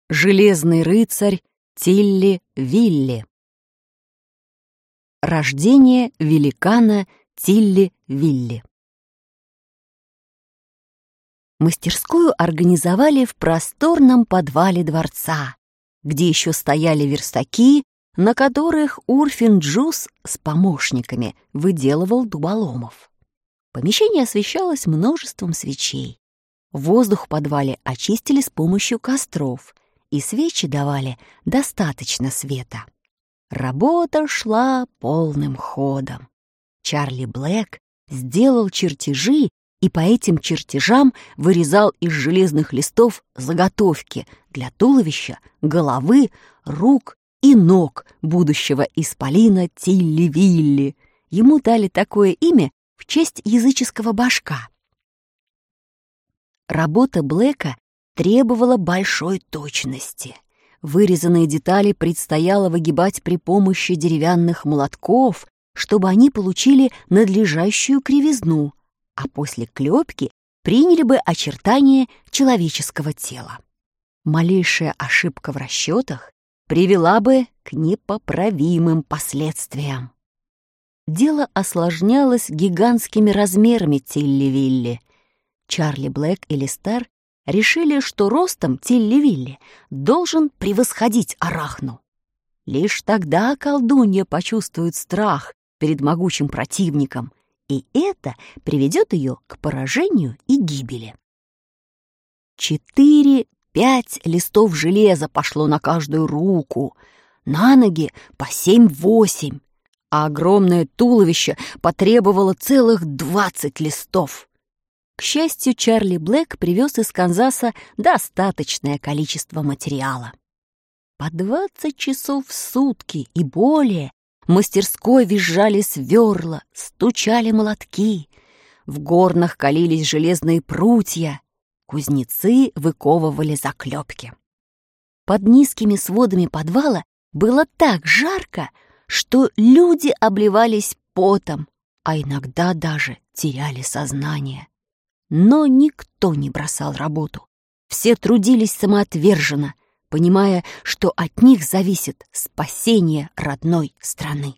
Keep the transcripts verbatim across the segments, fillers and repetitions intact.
Железный рыцарь Тилли-Вилли. Рождение великана Тилли-Вилли. Мастерскую организовали в просторном подвале дворца, где еще стояли верстаки, на которых Урфин Джюс с помощниками выделывал дуболомов. Помещение освещалось множеством свечей. Воздух в подвале очистили с помощью костров, и свечи давали достаточно света. Работа шла полным ходом. Чарли Блэк сделал чертежи и по этим чертежам вырезал из железных листов заготовки для туловища, головы, рук и ног будущего исполина Тилли-Вилли. Ему дали такое имя в честь языческого божка. Работа Блэка требовала большой точности. Вырезанные детали предстояло выгибать при помощи деревянных молотков, чтобы они получили надлежащую кривизну, а после клепки приняли бы очертания человеческого тела. Малейшая ошибка в расчетах привела бы к непоправимым последствиям. Дело осложнялось гигантскими размерами Тилли-Вилли. Чарли Блэк и Листер решили, что ростом Тилли-Вилли должен превосходить Арахну. Лишь тогда колдунья почувствует страх перед могучим противником, и это приведет ее к поражению и гибели. Четыре-пять листов железа пошло на каждую руку, на ноги по семь-восемь, а огромное туловище потребовало целых двадцать листов. К счастью, Чарли Блэк привез из Канзаса достаточное количество материала. По двадцать часов в сутки и более в мастерской визжали сверла, стучали молотки, в горнах калились железные прутья, кузнецы выковывали заклепки. Под низкими сводами подвала было так жарко, что люди обливались потом, а иногда даже теряли сознание. Но никто не бросал работу. Все трудились самоотверженно, понимая, что от них зависит спасение родной страны.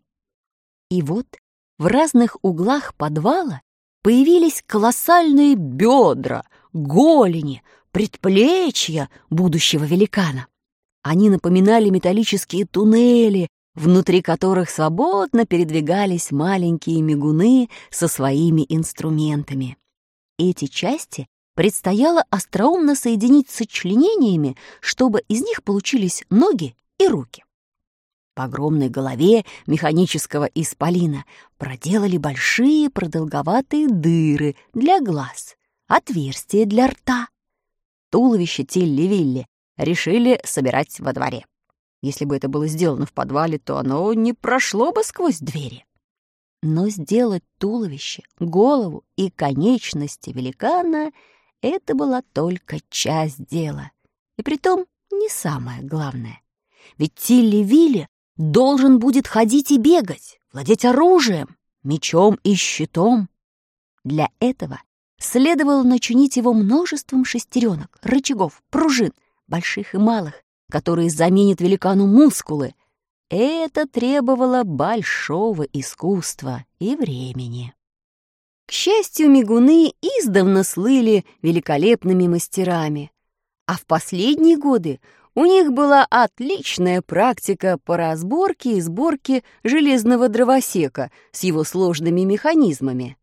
И вот в разных углах подвала появились колоссальные бедра, голени, предплечья будущего великана. Они напоминали металлические туннели, внутри которых свободно передвигались маленькие мигуны со своими инструментами. Эти части предстояло остроумно соединить сочленениями, чтобы из них получились ноги и руки. В огромной голове механического исполина проделали большие продолговатые дыры для глаз, отверстия для рта. Туловище Тилли-Вилли решили собирать во дворе. Если бы это было сделано в подвале, то оно не прошло бы сквозь двери. Но сделать туловище, голову и конечности великана — это была только часть дела. И притом не самое главное. Ведь Тилли-Вилли должен будет ходить и бегать, владеть оружием, мечом и щитом. Для этого следовало начинить его множеством шестеренок, рычагов, пружин, больших и малых, которые заменят великану мускулы. Это требовало большого искусства и времени. К счастью, мигуны издавна слыли великолепными мастерами, а в последние годы у них была отличная практика по разборке и сборке железного дровосека с его сложными механизмами.